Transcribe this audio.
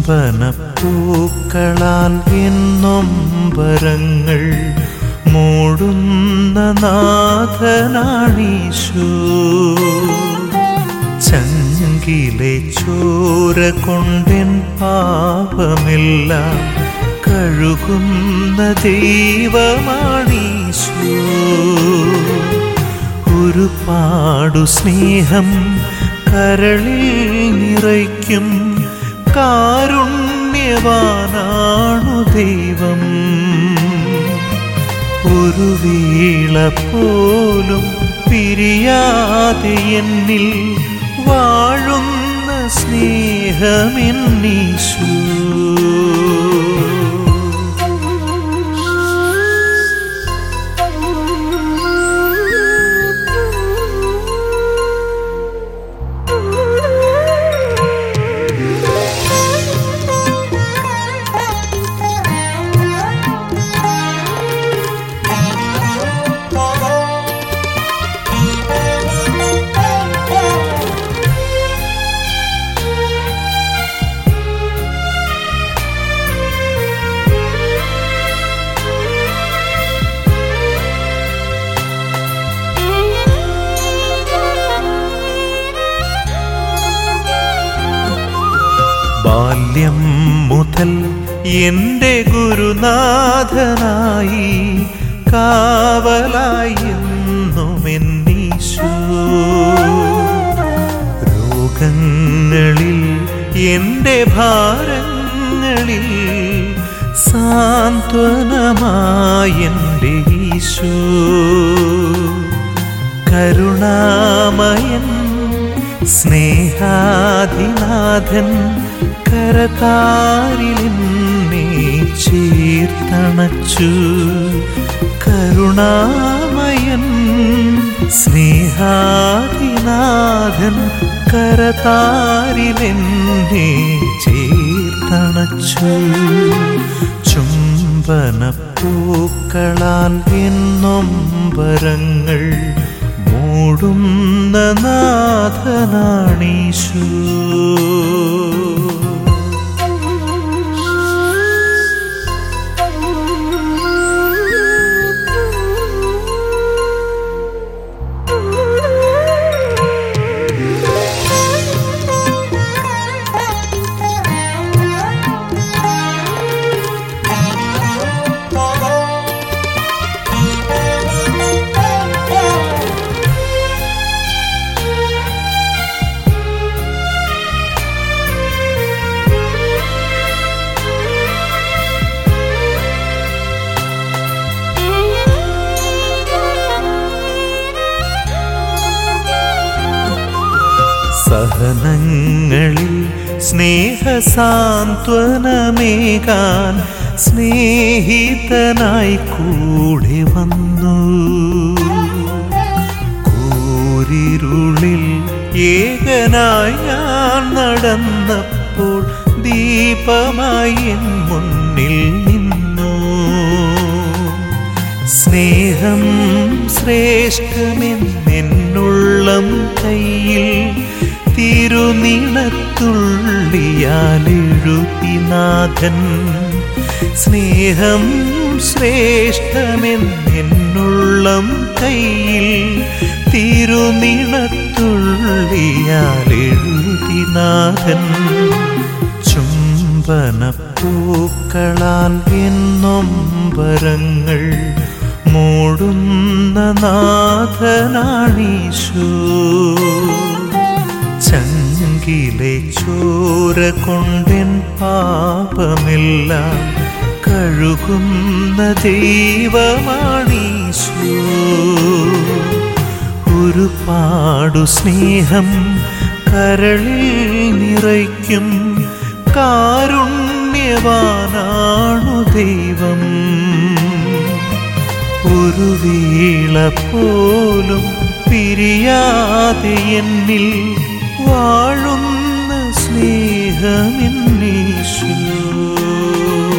ചുംബനപ്പൂക്കളാൽ എന്നൊമ്പരങ്ങൾ മൂടുന്ന നാഥനാണീശോ. ചങ്കിലെ ചോര കൊണ്ടെൻ പാപമെല്ലാം കഴുകുന്ന ദൈവമാണീശോ. ഒരുപാടു സ്നേഹം കരളിൽ നിറയ്ക്കും കാരുണ്യവാനാണു ദൈവം. ഒരു വേള പോലും പിരിയാതെ എന്നിൽ വാഴുന്ന സ്നേഹമെന്നീശോ. ബാല്യം മുതൽ എൻ്റെ ഗുരുനാഥനായി കാവലായി എന്നുമെന്നീശോ. രോഗങ്ങളിൽ എൻ്റെ ഭാരങ്ങളിൽ സാന്ത്വനമായെൻ്റെ ഈശോ. കരുണാമയൻ സ്നേഹാധിനാഥൻ കരതാരിലെന്നെ ചേർത്തണച്ചു. കരുണാമയൻ സ്നേഹാധിനാഥൻ കരതാരിലെന്നെ ചേർത്തണച്ചു. ചുംബനപ്പൂക്കളാൽ എന്നൊമ്പരങ്ങൾ മൂടുന്ന നാഥനാണീശോ. സഹനങ്ങളിൽ സ്നേഹസാന്ത്വനമേകാൻ സ്നേഹിതനായി കൂടെ വന്നു. കൂരിരുളിൽ ഏകനായി ഞാൻ നടന്നപ്പോൾ ദീപമായി എൻ മുന്നിൽ നിന്നു. സ്നേഹം ശ്രേഷ്ഠമെന്നുള്ളം കയ്യിൽ തിരുനിണത്തുള്ളിയാലെഴുതിനാഥൻ. സ്നേഹം ശ്രേഷ്ഠമെന്നുള്ളം കയ്യിൽ തിരുനിണത്തുള്ളിയാലെഴുതിനാഥൻ. ചുംബനപ്പൂക്കളാൽ എന്നൊമ്പരങ്ങൾ മൂടുന്ന നാഥനാണീശോ. ചങ്കിലെ ചോര കൊണ്ടെൻ പാപമെല്ലാം കഴുകുന്ന ദൈവമാണീശോ. ഒരുപാടു സ്നേഹം കരളിൽ നിറയ്ക്കും കാരുണ്യവാനാണു ദൈവം. ഒരു വേള പോലും പിരിയാതെ എന്നിൽ വാഴുന്ന സ്നേഹമെന്നീശോ.